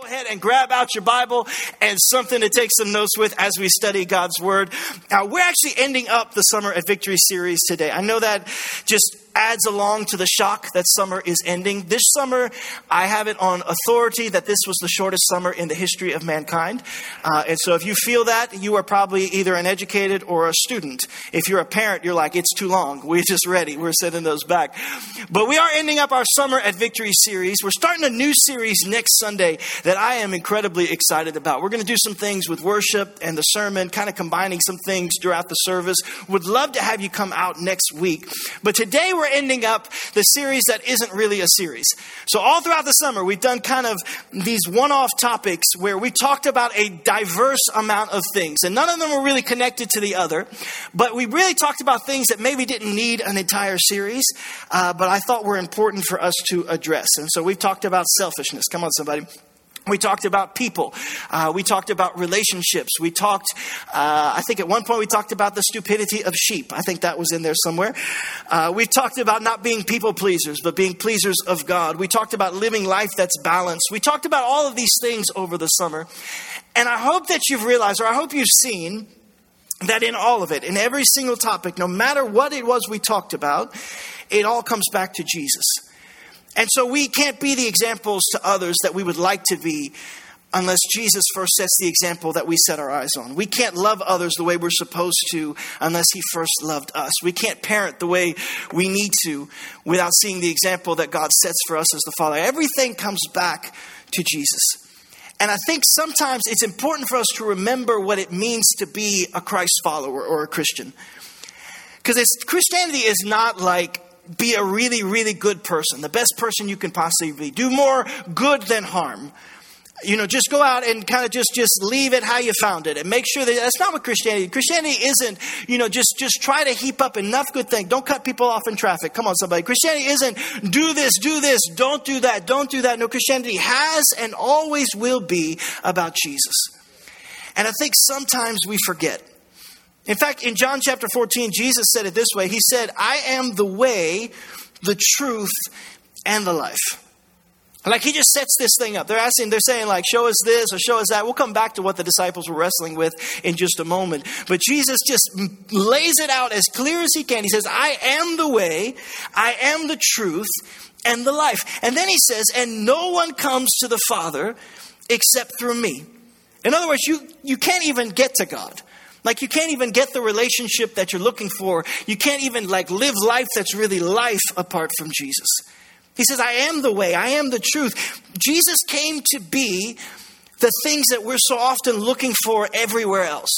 ahead and grab out your Bible and something to take some notes with as we study God's Word. We're actually ending up the Summer at Victory series today. I know that just adds along to the shock that summer is ending. This summer, I have it on authority that this was the shortest summer in the history of mankind. And so if you feel that, you are probably either an educated or a student. If you're a parent, you're like, it's too long. We're just ready. We're sending those back. But we are ending up our Summer at Victory series. We're starting a new series next Sunday that I am incredibly excited about. We're going to do some things with worship and the sermon, kind of combining some things throughout the service. Would love to have you come out next week. But today we're ending up the series that isn't really a series. So all throughout the summer, we've done kind of these one-off topics where we talked about a diverse amount of things. And none of them were really connected to the other. But we really talked about things that maybe didn't need an entire series, but I thought were important for us to address. And so we've talked about selfishness. Come on, somebody. We talked about people. We talked about relationships. We talked, I think at one point we talked about the stupidity of sheep. I think that was in there somewhere. We talked about not being people pleasers, but being pleasers of God. We talked about living life that's balanced. We talked about all of these things over the summer. And I hope that you've realized, or I hope you've seen, that in all of it, in every single topic, no matter what it was we talked about, it all comes back to Jesus. And so we can't be the examples to others that we would like to be unless Jesus first sets the example that we set our eyes on. We can't love others the way we're supposed to unless he first loved us. We can't parent the way we need to without seeing the example that God sets for us as the Father. Everything comes back to Jesus. And I think sometimes it's important for us to remember what it means to be a Christ follower or a Christian. Because Christianity is not like be a really, really good person, the best person you can possibly be. Do more good than harm. Just go out and kind of just leave it how you found it and make sure that that's not what Christianity isn't, just try to heap up enough good things. Don't cut people off in traffic. Come on, somebody. Christianity isn't do this, don't do that, don't do that. No, Christianity has and always will be about Jesus. And I think sometimes we forget. In fact, in John chapter 14, Jesus said it this way. He said, I am the way, the truth, and the life. Like he just sets this thing up. They're saying like, show us this or show us that. We'll come back to what the disciples were wrestling with in just a moment. But Jesus just lays it out as clear as he can. He says, I am the way, I am the truth, and the life. And then he says, and no one comes to the Father except through me. In other words, you can't even get to God. Like you can't even get the relationship that you're looking for. You can't even live life that's really life apart from Jesus. He says, I am the way, I am the truth. Jesus came to be the things that we're so often looking for everywhere else.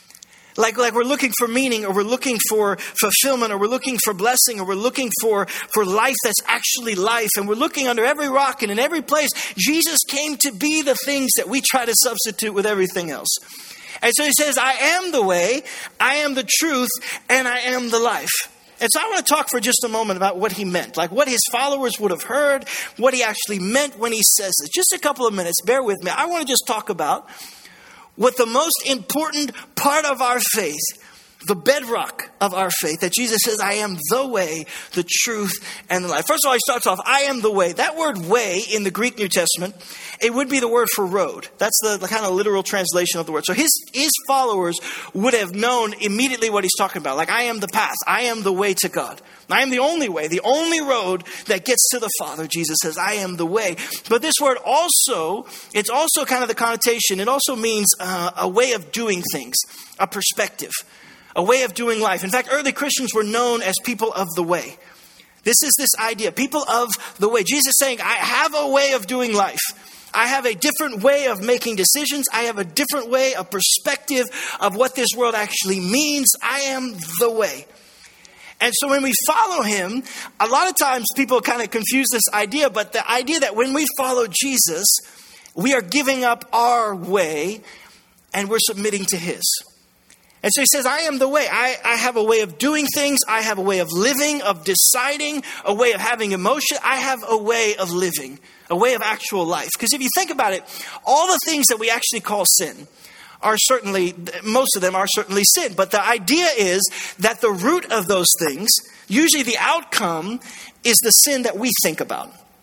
Like we're looking for meaning, or we're looking for fulfillment, or we're looking for blessing, or we're looking for life that's actually life. And we're looking under every rock and in every place. Jesus came to be the things that we try to substitute with everything else. And so he says, I am the way, I am the truth, and I am the life. And so I want to talk for just a moment about what he meant, like what his followers would have heard, what he actually meant when he says this. Just a couple of minutes, bear with me. I want to just talk about what the most important part of our faith, the bedrock of our faith, that Jesus says, I am the way, the truth, and the life. First of all, he starts off, I am the way. That word way in the Greek New Testament, it would be the word for road. That's the kind of literal translation of the word. So his followers would have known immediately what he's talking about. Like, I am the path. I am the way to God. I am the only way, the only road that gets to the Father. Jesus says, I am the way. But this word also, it's also kind of the connotation. It also means a way of doing things, a perspective. A way of doing life. In fact, early Christians were known as people of the way. This is this idea, people of the way. Jesus is saying, I have a way of doing life. I have a different way of making decisions. I have a different way, a perspective of what this world actually means. I am the way. And so when we follow him, a lot of times people kind of confuse this idea, but the idea that when we follow Jesus, we are giving up our way and we're submitting to his. And so he says, I am the way. I have a way of doing things. I have a way of living, of deciding, a way of having emotion. I have a way of living, a way of actual life. Because if you think about it, all the things that we actually call sin are certainly, most of them are certainly sin. But the idea is that the root of those things, usually the outcome, is the sin that we think about.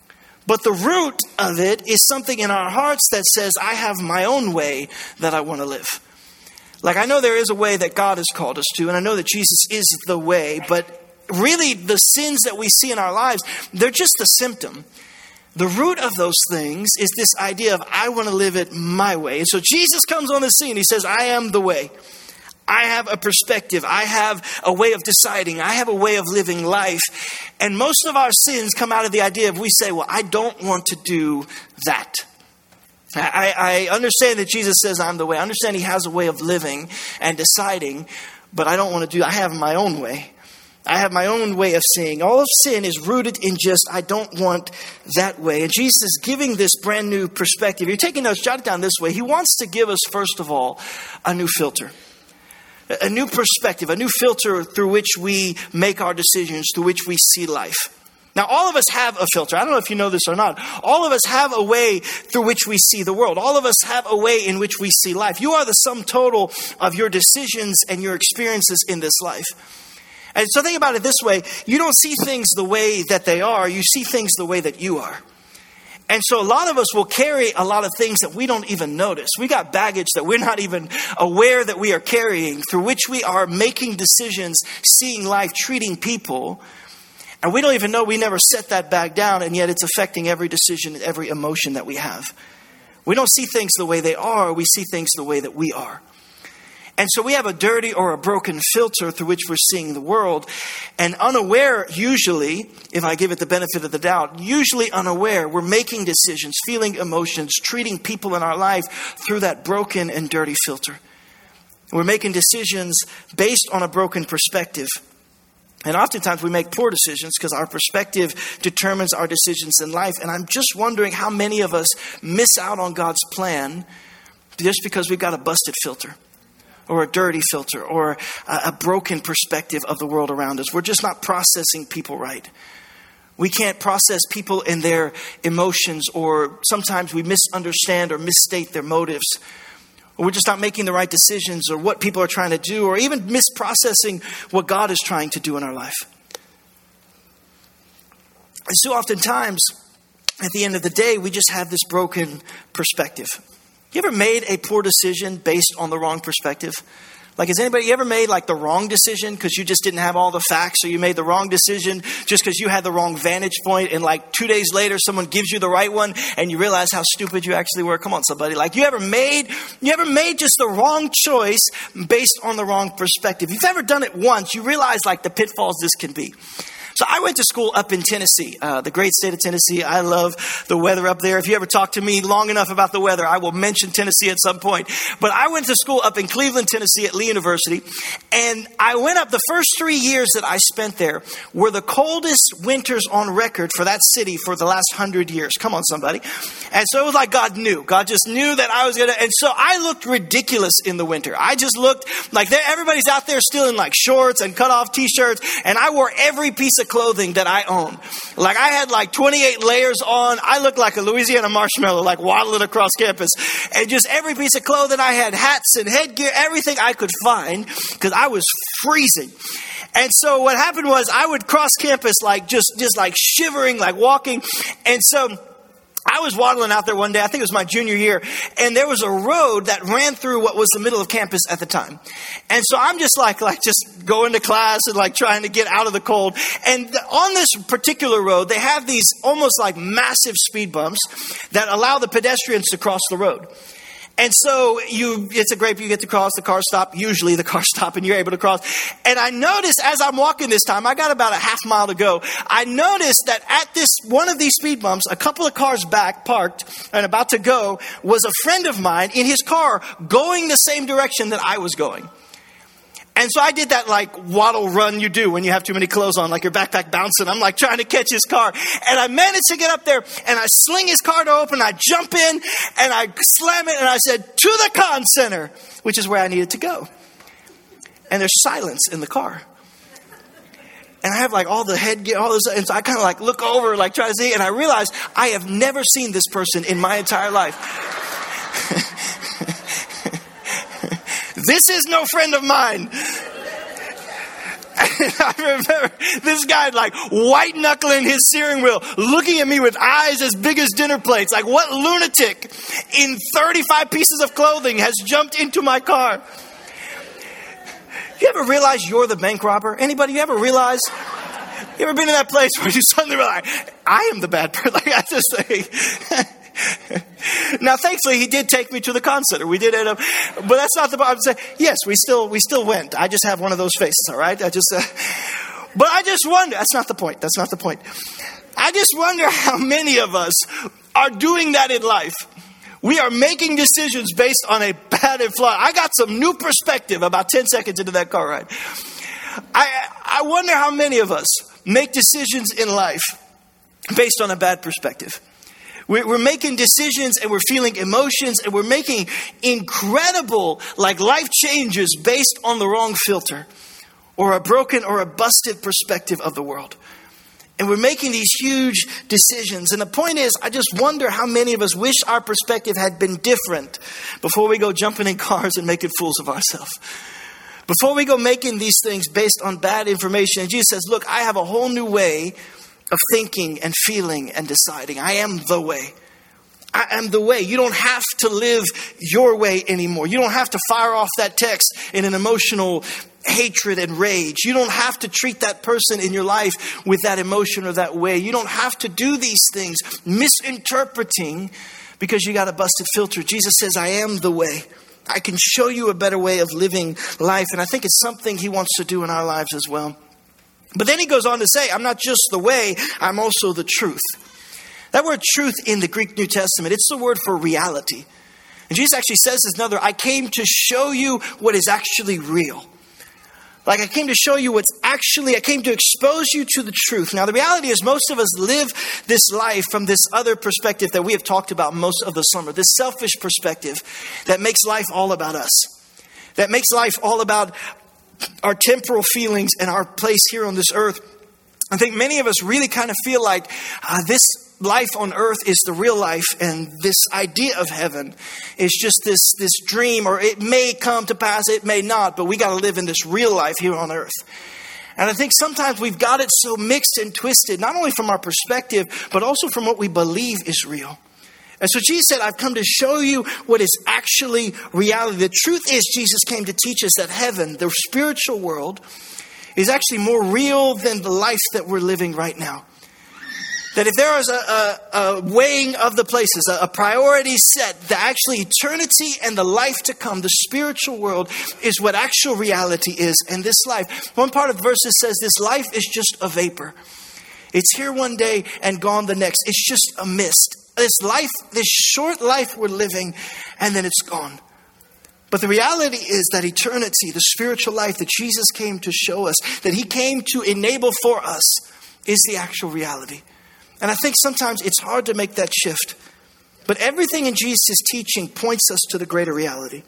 But the root of it is something in our hearts that says, I have my own way that I want to live. Like, I know there is a way that God has called us to, and I know that Jesus is the way, but really the sins that we see in our lives, they're just a symptom. The root of those things is this idea of, I want to live it my way. And so Jesus comes on the scene. He says, I am the way. I have a perspective. I have a way of deciding. I have a way of living life. And most of our sins come out of the idea of, we say, well, I don't want to do that. I understand that Jesus says I'm the way. I understand he has a way of living and deciding, but I don't want to do, I have my own way. I have my own way of seeing. All of sin is rooted in just, I don't want that way. And Jesus is giving this brand new perspective. You're taking notes, jot it down this way. He wants to give us, first of all, a new filter. A new perspective, a new filter through which we make our decisions, through which we see life. Now, all of us have a filter. I don't know if you know this or not. All of us have a way through which we see the world. All of us have a way in which we see life. You are the sum total of your decisions and your experiences in this life. And so think about it this way. You don't see things the way that they are. You see things the way that you are. And so a lot of us will carry a lot of things that we don't even notice. We got baggage that we're not even aware that we are carrying, through which we are making decisions, seeing life, treating people. And we don't even know we never set that bag down, and yet it's affecting every decision and every emotion that we have. We don't see things the way they are. We see things the way that we are. And so we have a dirty or a broken filter through which we're seeing the world. And unaware, usually, if I give it the benefit of the doubt, usually unaware, we're making decisions, feeling emotions, treating people in our life through that broken and dirty filter. We're making decisions based on a broken perspective. And oftentimes we make poor decisions because our perspective determines our decisions in life. And I'm just wondering how many of us miss out on God's plan just because we've got a busted filter, or a dirty filter, or a broken perspective of the world around us. We're just not processing people right. We can't process people and their emotions, or sometimes we misunderstand or misstate their motives. Or we're just not making the right decisions, or what people are trying to do, or even misprocessing what God is trying to do in our life. And so oftentimes, at the end of the day, we just have this broken perspective. You ever made a poor decision based on the wrong perspective? Like, has anybody ever made like the wrong decision because you just didn't have all the facts, or you made the wrong decision just because you had the wrong vantage point, and like 2 days later someone gives you the right one and you realize how stupid you actually were? Come on, somebody. Like, you ever made just the wrong choice based on the wrong perspective? If you've ever done it once, you realize like the pitfalls this can be. So I went to school up in Tennessee, the great state of Tennessee. I love the weather up there. If you ever talk to me long enough about the weather, I will mention Tennessee at some point. But I went to school up in Cleveland, Tennessee at Lee University. And I went up, the first 3 years that I spent there were the coldest winters on record for that city for the last 100 years. Come on, somebody. And so it was like God knew. God just knew that I was going to. And so I looked ridiculous in the winter. I just looked like everybody's out there still in like shorts and cut off t-shirts. And I wore every piece of clothing that I owned. Like, I had like 28 layers on. I looked like a Louisiana marshmallow, like waddling across campus. And just every piece of clothing I had, hats and headgear, everything I could find, because I was freezing. And so what happened was I would cross campus like just like shivering, like walking. And so I was waddling out there one day, I think it was my junior year, and there was a road that ran through what was the middle of campus at the time. And so I'm just like just going to class and like trying to get out of the cold. And on this particular road, they have these almost like massive speed bumps that allow the pedestrians to cross the road. And so it's a great view, you get to cross, the cars stop, usually the cars stop and you're able to cross. And I noticed as I'm walking this time, I got about a half mile to go. I noticed that at one of these speed bumps, a couple of cars back, parked and about to go, was a friend of mine in his car going the same direction that I was going. And so I did that like waddle run you do when you have too many clothes on, like your backpack bouncing. I'm like trying to catch his car. And I managed to get up there and I sling his car door open. I jump in and I slam it and I said, "To the con center," which is where I needed to go. And there's silence in the car. And I have like all the headgear, all this. And so I kind of like look over, like try to see. And I realize I have never seen this person in my entire life. This is no friend of mine. I remember this guy like white knuckling his steering wheel, looking at me with eyes as big as dinner plates. Like, what lunatic in 35 pieces of clothing has jumped into my car? You ever realize you're the bank robber? Anybody, you ever realize? You ever been in that place where you suddenly realize, I am the bad person? Like, I just say... Now, thankfully, he did take me to the concert. We did end up, but that's not the point. I'm saying, yes, we still went. I just have one of those faces, all right? But I just wonder. That's not the point. That's not the point. I just wonder how many of us are doing that in life. We are making decisions based on a bad and flawed. I got some new perspective about 10 seconds into that car ride. I wonder how many of us make decisions in life based on a bad perspective. We're making decisions and we're feeling emotions and we're making incredible life changes based on the wrong filter or a broken or a busted perspective of the world. And we're making these huge decisions. And the point is, I just wonder how many of us wish our perspective had been different before we go jumping in cars and making fools of ourselves. Before we go making these things based on bad information. And Jesus says, look, I have a whole new way of thinking and feeling and deciding. I am the way. I am the way. You don't have to live your way anymore. You don't have to fire off that text in an emotional hatred and rage. You don't have to treat that person in your life with that emotion or that way. You don't have to do these things misinterpreting because you got a busted filter. Jesus says, I am the way. I can show you a better way of living life. And I think it's something he wants to do in our lives as well. But then he goes on to say, I'm not just the way, I'm also the truth. That word truth in the Greek New Testament, it's the word for reality. And Jesus actually says this another, I came to show you what is actually real. I came to show you I came to expose you to the truth. Now, the reality is most of us live this life from this other perspective that we have talked about most of the summer, this selfish perspective that makes life all about us, that makes life all about our temporal feelings and our place here on this earth. I think many of us really kind of feel like this life on earth is the real life, and this idea of heaven is just this dream, or it may come to pass, it may not, but we got to live in this real life here on earth. And I think sometimes we've got it so mixed and twisted, not only from our perspective, but also from what we believe is real. And so Jesus said, I've come to show you what is actually reality. The truth is, Jesus came to teach us that heaven, the spiritual world, is actually more real than the life that we're living right now. That if there is a weighing of the places, a priority set, that actually eternity and the life to come, the spiritual world, is what actual reality is. And this life, one part of the verse says, this life is just a vapor. It's here one day and gone the next. It's just a mist. This short life we're living, and then it's gone. But the reality is that eternity, the spiritual life that Jesus came to show us, that he came to enable for us, is the actual reality. And I think sometimes it's hard to make that shift. But everything in Jesus' teaching points us to the greater reality.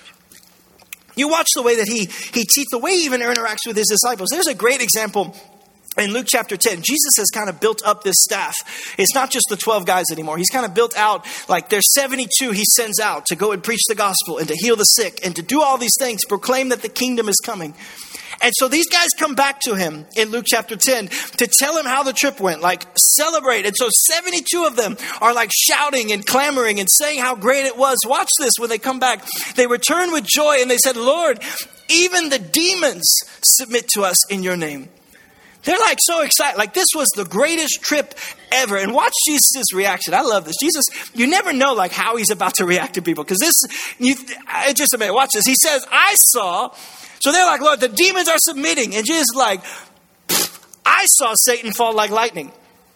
You watch the way that he teaches, the way he even interacts with his disciples. There's a great example in Luke chapter 10. Jesus has kind of built up this staff. It's not just the 12 guys anymore. He's kind of built out, there's 72 he sends out to go and preach the gospel and to heal the sick and to do all these things, proclaim that the kingdom is coming. And so these guys come back to him in Luke chapter 10 to tell him how the trip went, celebrate. And so 72 of them are shouting and clamoring and saying how great it was. Watch this. When they come back, they return with joy and they said, Lord, even the demons submit to us in your name. They're so excited. This was the greatest trip ever. And watch Jesus' reaction. I love this. Jesus, you never know how he's about to react to people. Because just a minute, watch this. He says, I saw. So they're like, Lord, the demons are submitting. And Jesus is like, I saw Satan fall like lightning.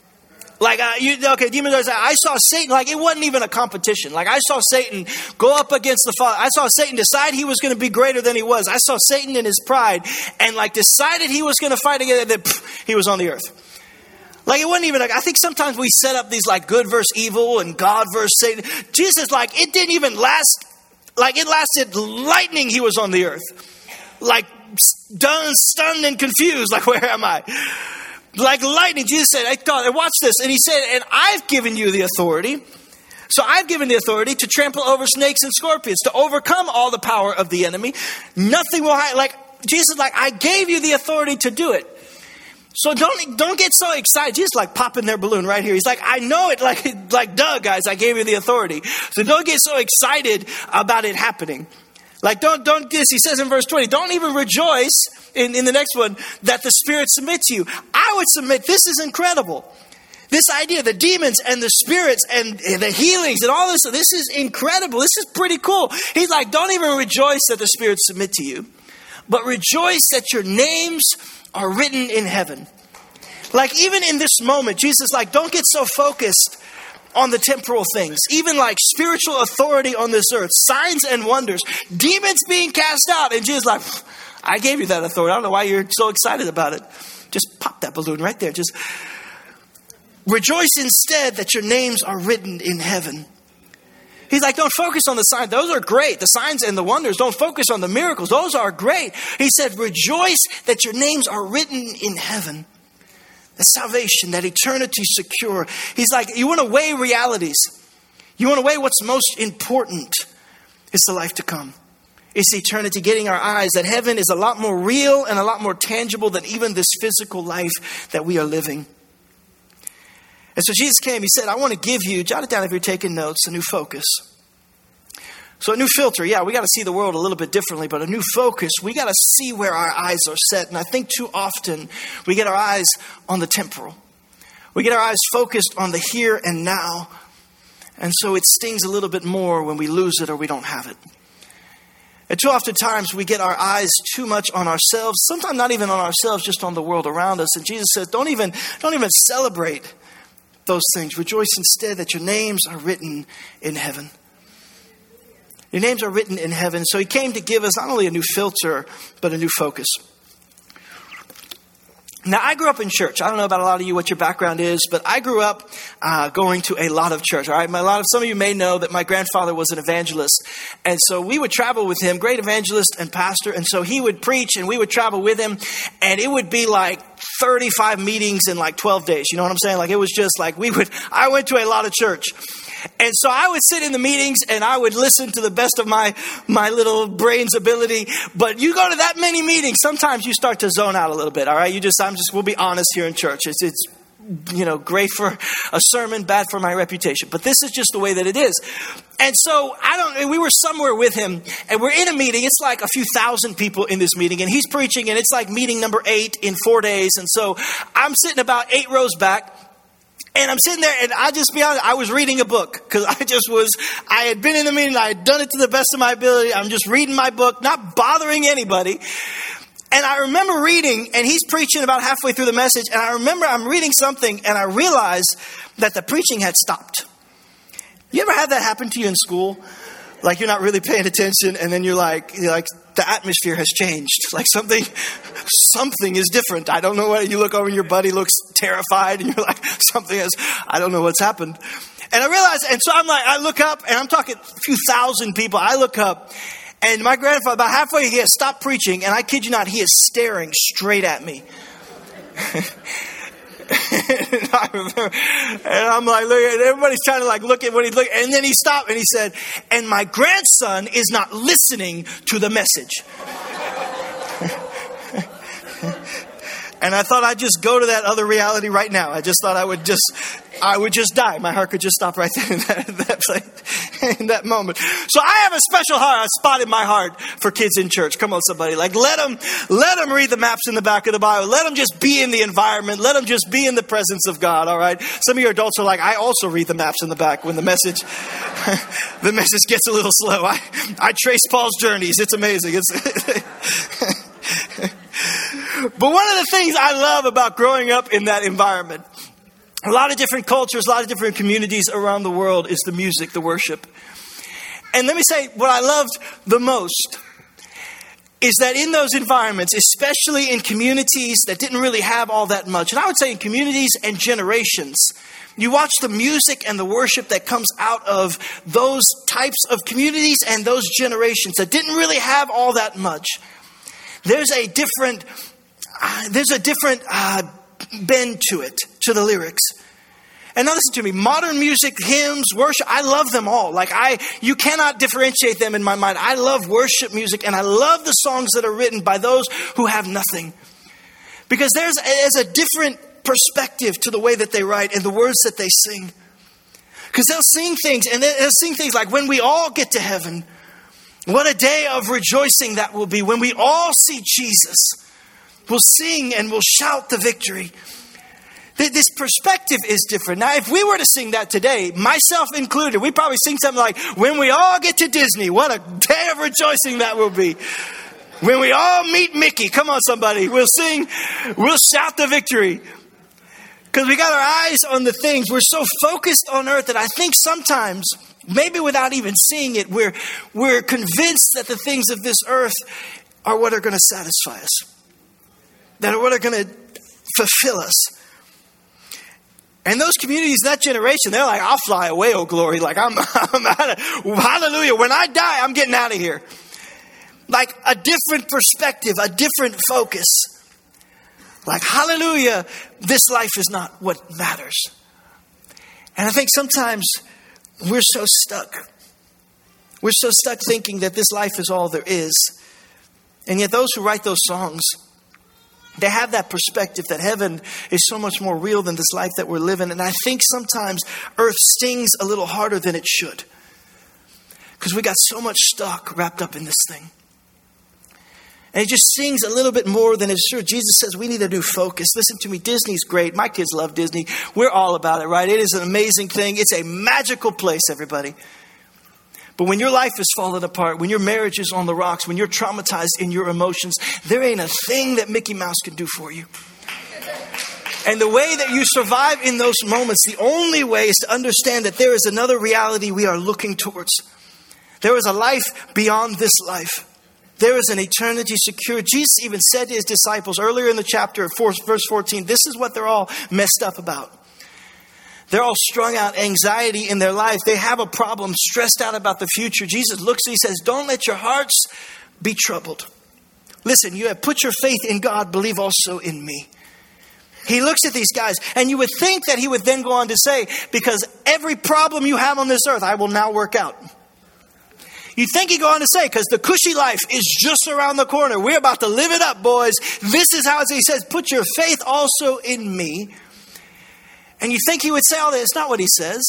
Demons are saying, I saw Satan, it wasn't even a competition. I saw Satan go up against the Father. I saw Satan decide he was going to be greater than he was. I saw Satan in his pride and decided he was going to fight again, and then he was on the earth. It wasn't even I think sometimes we set up these good versus evil and God versus Satan. Jesus, it didn't even last. It lasted lightning. He was on the earth. Done, stunned and confused. Where am I? Like lightning, Jesus said, watch this. And he said, and I've given you the authority. So I've given the authority to trample over snakes and scorpions, to overcome all the power of the enemy. Nothing will hide. Jesus is like, I gave you the authority to do it. So don't get so excited. Jesus like popping their balloon right here. He's like, I know it, like duh, guys, I gave you the authority. So don't get so excited about it happening. Like don't this. He says in verse 20, don't even rejoice in the next one that the Spirit submit to you. I would submit, this is incredible. This idea, the demons and the spirits and the healings and all this is incredible. This is pretty cool. He's like, don't even rejoice that the spirits submit to you, but rejoice that your names are written in heaven. Like even in this moment, Jesus is like, don't get so focused on the temporal things, even like spiritual authority on this earth, signs and wonders, demons being cast out. And Jesus is like, I gave you that authority. I don't know why you're so excited about it. Just pop that balloon right there. Just rejoice instead that your names are written in heaven. He's like, don't focus on the signs. Those are great. The signs and the wonders. Don't focus on the miracles. Those are great. He said, rejoice that your names are written in heaven. That salvation, that eternity secure. He's like, you want to weigh realities. You want to weigh what's most important. It's the life to come. It's eternity, getting our eyes that heaven is a lot more real and a lot more tangible than even this physical life that we are living. And so Jesus came, he said, I want to give you, jot it down if you're taking notes, a new focus. So a new filter, yeah, we got to see the world a little bit differently, but a new focus, we got to see where our eyes are set. And I think too often we get our eyes on the temporal. We get our eyes focused on the here and now. And so it stings a little bit more when we lose it or we don't have it. And too often times we get our eyes too much on ourselves, sometimes not even on ourselves, just on the world around us. And Jesus says, don't even celebrate those things. Rejoice instead that your names are written in heaven. Your names are written in heaven. So he came to give us not only a new filter, but a new focus. Now, I grew up in church. I don't know about a lot of you what your background is, but I grew up going to a lot of church. All right, some of you may know that my grandfather was an evangelist, and so we would travel with him. Great evangelist and pastor, and so he would preach, and we would travel with him, and it would be like 35 meetings in like 12 days. You know what I'm saying? Like it was just like I went to a lot of church. And so I would sit in the meetings and I would listen to the best of my little brain's ability. But you go to that many meetings, sometimes you start to zone out a little bit. All right. We'll be honest here in church. It's great for a sermon, bad for my reputation. But this is just the way that it is. And so we were somewhere with him and we're in a meeting. It's like a few thousand people in this meeting and he's preaching and it's like meeting number 8 in 4 days. And so I'm sitting about 8 rows back. And I'm sitting there and I just be honest, I was reading a book because I had been in the meeting. I had done it to the best of my ability. I'm just reading my book, not bothering anybody. And I remember reading and he's preaching about halfway through the message. And I remember I'm reading something and I realized that the preaching had stopped. You ever had that happen to you in school? Like you're not really paying attention and then you're like the atmosphere has changed. Like something is different. I don't know what. You look over and your buddy looks terrified and you're like, I don't know what's happened. And I realized, and so I'm like, I look up and I'm talking a few thousand people. I look up and my grandfather, about halfway, he has stopped preaching and I kid you not, he is staring straight at me. And I'm like, look, and everybody's trying to like look at what he's looking, and then he stopped and he said, and my grandson is not listening to the message. And I thought I'd just go to that other reality right now. I just thought I would just die. My heart could just stop right there in that moment. So I have a special spot in my heart for kids in church. Come on, somebody. Like, let them read the maps in the back of the Bible. Let them just be in the environment. Let them just be in the presence of God, all right? Some of your adults are like, I also read the maps in the back when the message gets a little slow. I trace Paul's journeys. It's amazing. But one of the things I love about growing up in that environment, a lot of different cultures, a lot of different communities around the world, is the music, the worship. And let me say, what I loved the most is that in those environments, especially in communities that didn't really have all that much, and I would say in communities and generations, you watch the music and the worship that comes out of those types of communities and those generations that didn't really have all that much. There's a different bend to it, to the lyrics. And now listen to me, modern music, hymns, worship, I love them all. You cannot differentiate them in my mind. I love worship music, and I love the songs that are written by those who have nothing. Because there's a different perspective to the way that they write and the words that they sing. Because they'll sing things, and they'll sing things like, when we all get to heaven, what a day of rejoicing that will be. When we all see Jesus, we'll sing and we'll shout the victory. This perspective is different. Now, if we were to sing that today, myself included, we'd probably sing something like, when we all get to Disney, what a day of rejoicing that will be. When we all meet Mickey, come on somebody, we'll sing, we'll shout the victory. Because we got our eyes on the things. We're so focused on earth that I think sometimes, maybe without even seeing it, we're convinced that the things of this earth are what are going to satisfy us. That are what are going to fulfill us. And those communities, that generation, they're like, I'll fly away, oh glory. Like, I'm out of, hallelujah. When I die, I'm getting out of here. Like a different perspective, a different focus. Like, hallelujah, this life is not what matters. And I think sometimes we're so stuck. We're so stuck thinking that this life is all there is. And yet those who write those songs, they have that perspective that heaven is so much more real than this life that we're living. And I think sometimes earth stings a little harder than it should. Because we got so much stuck wrapped up in this thing. And it just stings a little bit more than it's true. Jesus says we need a new focus. Listen to me, Disney's great. My kids love Disney. We're all about it, right? It is an amazing thing. It's a magical place, everybody. But when your life is falling apart, when your marriage is on the rocks, when you're traumatized in your emotions, there ain't a thing that Mickey Mouse can do for you. And the way that you survive in those moments, the only way is to understand that there is another reality we are looking towards. There is a life beyond this life. There is an eternity secure. Jesus even said to his disciples earlier in the chapter, verse 14, this is what they're all messed up about. They're all strung out, anxiety in their life. They have a problem, stressed out about the future. Jesus looks and he says, don't let your hearts be troubled. Listen, you have put your faith in God, believe also in me. He looks at these guys, and you would think that he would then go on to say, because every problem you have on this earth, I will now work out. You think he'd go on to say, because the cushy life is just around the corner. We're about to live it up, boys. This is how he says, put your faith also in me. And you think he would say all that. It's not what he says.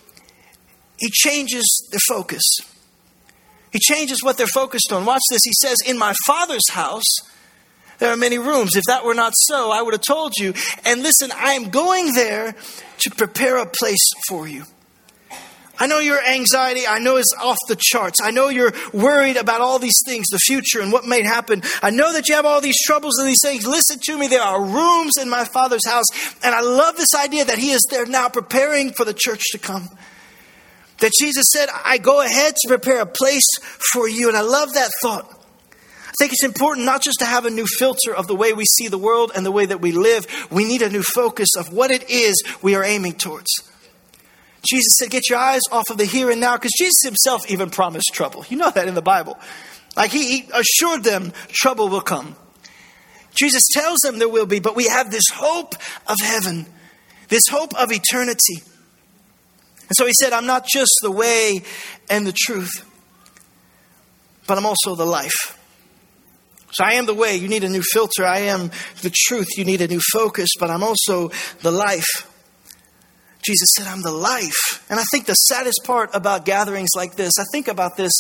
He changes their focus. He changes what they're focused on. Watch this. He says, in my Father's house, there are many rooms. If that were not so, I would have told you. And listen, I am going there to prepare a place for you. I know your anxiety, I know it's off the charts. I know you're worried about all these things, the future and what may happen. I know that you have all these troubles and these things. Listen to me, there are rooms in my Father's house. And I love this idea that he is there now preparing for the church to come. That Jesus said, I go ahead to prepare a place for you. And I love that thought. I think it's important not just to have a new filter of the way we see the world and the way that we live. We need a new focus of what it is we are aiming towards. Jesus said, get your eyes off of the here and now, because Jesus himself even promised trouble. You know that in the Bible. Like he assured them trouble will come. Jesus tells them there will be, but we have this hope of heaven, this hope of eternity. And so he said, I'm not just the way and the truth, but I'm also the life. So I am the way, you need a new filter. I am the truth, you need a new focus, but I'm also the life. Jesus said, I'm the life. And I think the saddest part about gatherings like this, I think about this,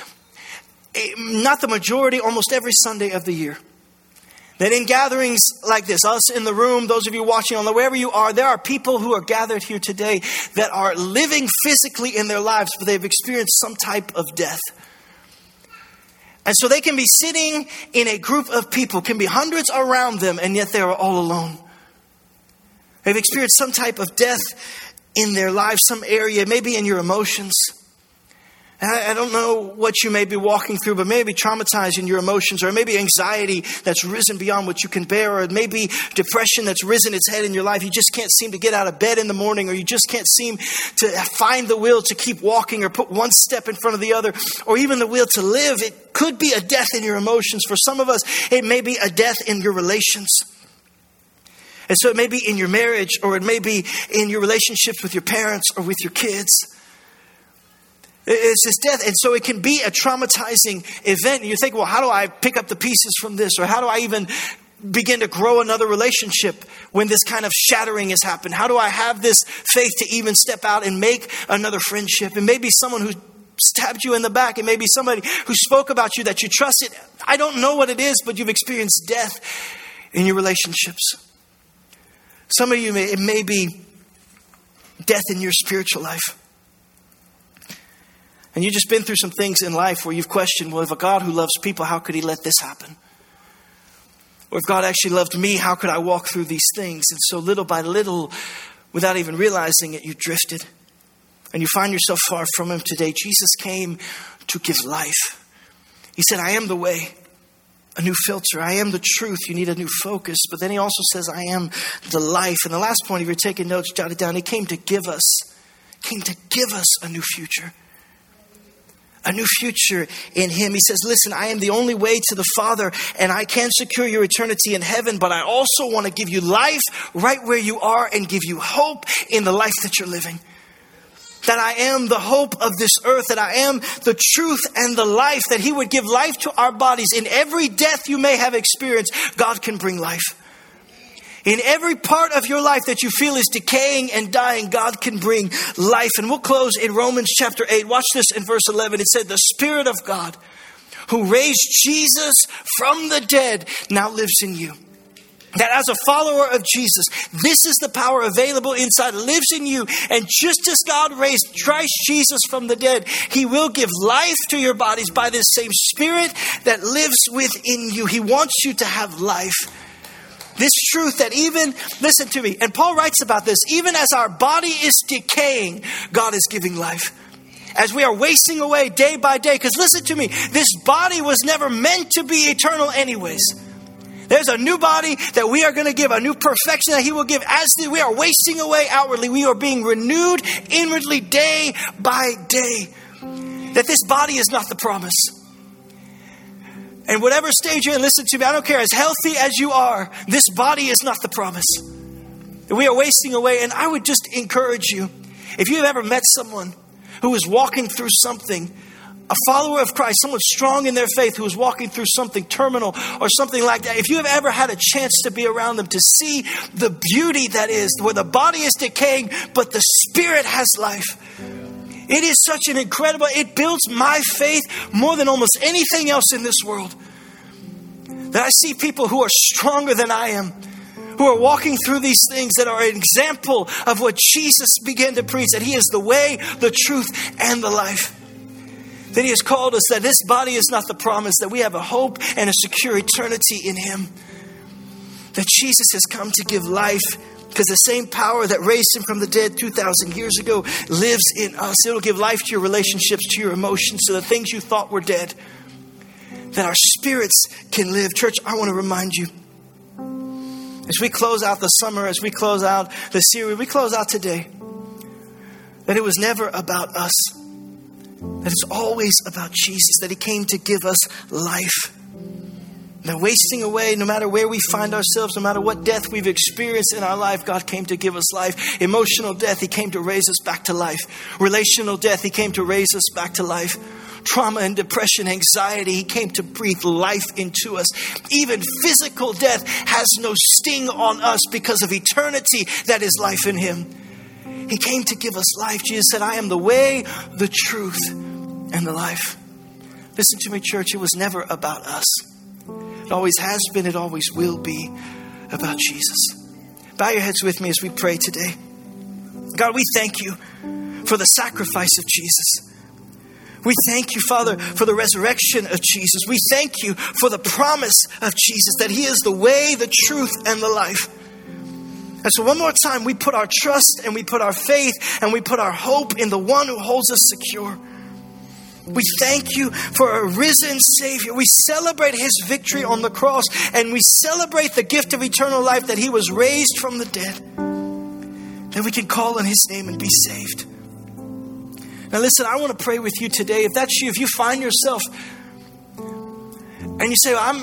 not the majority, almost every Sunday of the year. That in gatherings like this, us in the room, those of you watching on wherever you are, there are people who are gathered here today that are living physically in their lives, but they've experienced some type of death. And so they can be sitting in a group of people, can be hundreds around them, and yet they are all alone. They've experienced some type of death in their life, some area, maybe in your emotions. And I don't know what you may be walking through, but maybe traumatized in your emotions, or maybe anxiety that's risen beyond what you can bear, or maybe depression that's risen its head in your life. You just can't seem to get out of bed in the morning, or you just can't seem to find the will to keep walking or put one step in front of the other, or even the will to live. It could be a death in your emotions. For some of us, it may be a death in your relations. And so it may be in your marriage, or it may be in your relationships with your parents or with your kids. It's this death. And so it can be a traumatizing event. And you think, well, how do I pick up the pieces from this? Or how do I even begin to grow another relationship when this kind of shattering has happened? How do I have this faith to even step out and make another friendship? It may be someone who stabbed you in the back. It may be somebody who spoke about you that you trusted. I don't know what it is, but you've experienced death in your relationships. Some of you, it may be death in your spiritual life. And you've just been through some things in life where you've questioned, well, if a God who loves people, how could he let this happen? Or if God actually loved me, how could I walk through these things? And so little by little, without even realizing it, you drifted. And you find yourself far from him today. Jesus came to give life. He said, I am the way, a new filter. I am the truth. You need a new focus. But then he also says, I am the life. And the last point, if you're taking notes, jot it down. He came to give us a new future. A new future in him. He says, listen, I am the only way to the Father, and I can secure your eternity in heaven, but I also want to give you life right where you are and give you hope in the life that you're living. That I am the hope of this earth, that I am the truth and the life, that he would give life to our bodies. In every death you may have experienced, God can bring life. In every part of your life that you feel is decaying and dying, God can bring life. And we'll close in Romans chapter 8. Watch this in verse 11. It said, the Spirit of God who raised Jesus from the dead now lives in you. That as a follower of Jesus, this is the power available inside, lives in you. And just as God raised Christ Jesus from the dead, he will give life to your bodies by this same Spirit that lives within you. He wants you to have life. This truth that even, listen to me, and Paul writes about this, even as our body is decaying, God is giving life. As we are wasting away day by day, because listen to me, this body was never meant to be eternal anyways. There's a new body that we are going to give, a new perfection that he will give. As we are wasting away outwardly, we are being renewed inwardly day by day. That this body is not the promise. And whatever stage you're in, listen to me, I don't care, as healthy as you are, this body is not the promise. We are wasting away. And I would just encourage you, if you've ever met someone who is walking through something, a follower of Christ, someone strong in their faith who is walking through something terminal or something like that, if you have ever had a chance to be around them, to see the beauty that is, where the body is decaying, but the Spirit has life. It is such an incredible, it builds my faith more than almost anything else in this world. That I see people who are stronger than I am, who are walking through these things that are an example of what Jesus began to preach, that he is the way, the truth, and the life. That he has called us, that this body is not the promise, that we have a hope and a secure eternity in him. That Jesus has come to give life, because the same power that raised him from the dead 2,000 years ago lives in us. It'll give life to your relationships, to your emotions, to the things you thought were dead. That our spirits can live. Church, I want to remind you, as we close out the summer, as we close out the series, we close out today, that it was never about us. That it's always about Jesus, that he came to give us life. That wasting away, no matter where we find ourselves, no matter what death we've experienced in our life, God came to give us life. Emotional death, he came to raise us back to life. Relational death, he came to raise us back to life. Trauma and depression, anxiety, he came to breathe life into us. Even physical death has no sting on us because of eternity that is life in him. He came to give us life. Jesus said, I am the way, the truth, and the life. Listen to me, church. It was never about us. It always has been. It always will be about Jesus. Bow your heads with me as we pray today. God, we thank you for the sacrifice of Jesus. We thank you, Father, for the resurrection of Jesus. We thank you for the promise of Jesus, that he is the way, the truth, and the life. And so one more time, we put our trust and we put our faith and we put our hope in the one who holds us secure. We thank you for a risen Savior. We celebrate his victory on the cross, and we celebrate the gift of eternal life, that he was raised from the dead, that we can call on his name and be saved. Now listen, I want to pray with you today. If that's you, if you find yourself and you say,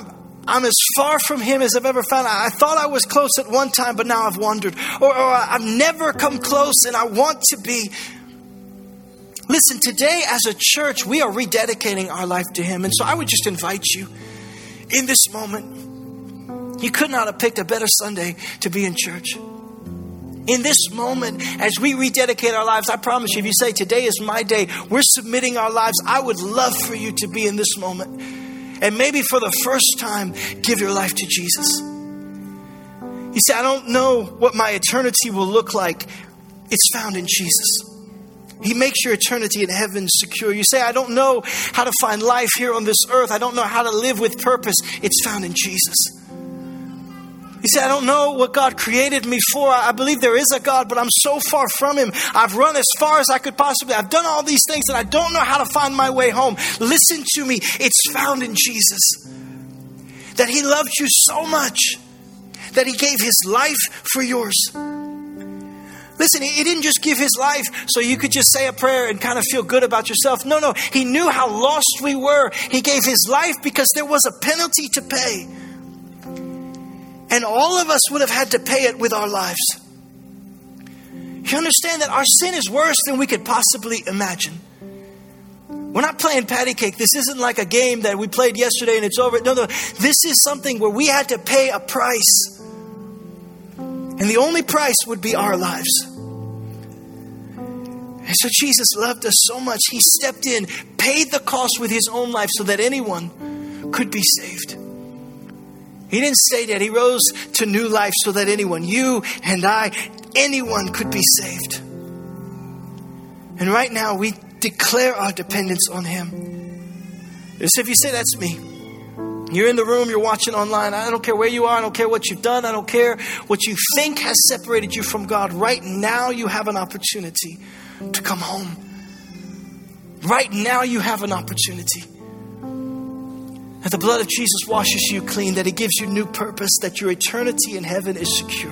I'm as far from him as I've ever found. I thought I was close at one time, but now I've wandered. Or I've never come close and I want to be. Listen, today as a church, we are rededicating our life to him. And so I would just invite you in this moment. You could not have picked a better Sunday to be in church. In this moment, as we rededicate our lives, I promise you, if you say, today is my day, we're submitting our lives, I would love for you to be in this moment. And maybe for the first time, give your life to Jesus. You say, I don't know what my eternity will look like. It's found in Jesus. He makes your eternity in heaven secure. You say, I don't know how to find life here on this earth. I don't know how to live with purpose. It's found in Jesus. You say, I don't know what God created me for. I believe there is a God, but I'm so far from him. I've run as far as I could possibly. I've done all these things and I don't know how to find my way home. Listen to me. It's found in Jesus. That he loved you so much that he gave his life for yours. Listen, he didn't just give his life so you could just say a prayer and kind of feel good about yourself. No. He knew how lost we were. He gave his life because there was a penalty to pay. And all of us would have had to pay it with our lives. You understand that our sin is worse than we could possibly imagine. We're not playing patty cake. This isn't like a game that we played yesterday and it's over. No. This is something where we had to pay a price. And the only price would be our lives. And so Jesus loved us so much. He stepped in, paid the cost with his own life so that anyone could be saved. He didn't stay dead. He rose to new life so that anyone, you and I, anyone could be saved. And right now we declare our dependence on him. So if you say, that's me. You're in the room, you're watching online. I don't care where you are. I don't care what you've done. I don't care what you think has separated you from God. Right now you have an opportunity to come home. Right now you have an opportunity. That the blood of Jesus washes you clean. That it gives you new purpose. That your eternity in heaven is secure.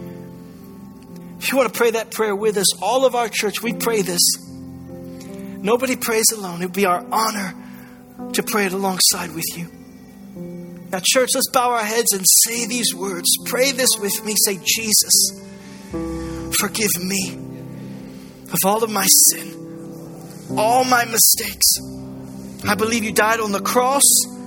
If you want to pray that prayer with us, all of our church, we pray this. Nobody prays alone. It would be our honor to pray it alongside with you. Now, church, let's bow our heads and say these words. Pray this with me. Say, Jesus, forgive me of all of my sin, all my mistakes. I believe you died on the cross.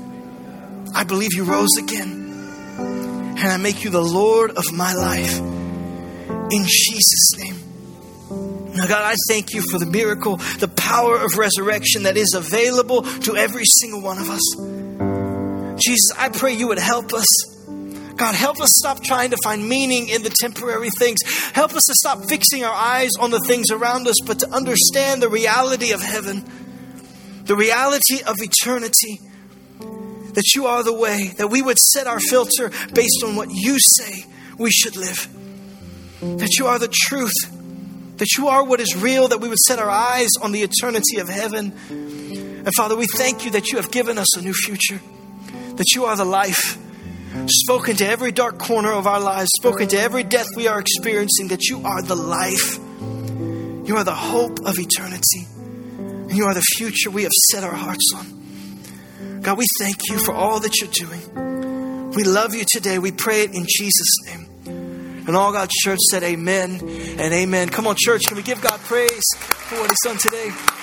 I believe you rose again. And I make you the Lord of my life. In Jesus' name. Now, God, I thank you for the miracle, the power of resurrection that is available to every single one of us. Jesus, I pray you would help us. God, help us stop trying to find meaning in the temporary things. Help us to stop fixing our eyes on the things around us, but to understand the reality of heaven, the reality of eternity, that you are the way, that we would set our filter based on what you say we should live, that you are the truth, that you are what is real, that we would set our eyes on the eternity of heaven. And Father, we thank you that you have given us a new future. That you are the life, spoken to every dark corner of our lives, spoken to every death we are experiencing, that you are the life. You are the hope of eternity. And you are the future we have set our hearts on. God, we thank you for all that you're doing. We love you today. We pray it in Jesus' name. And all God's church said amen and amen. Come on, church, can we give God praise for what he's done today?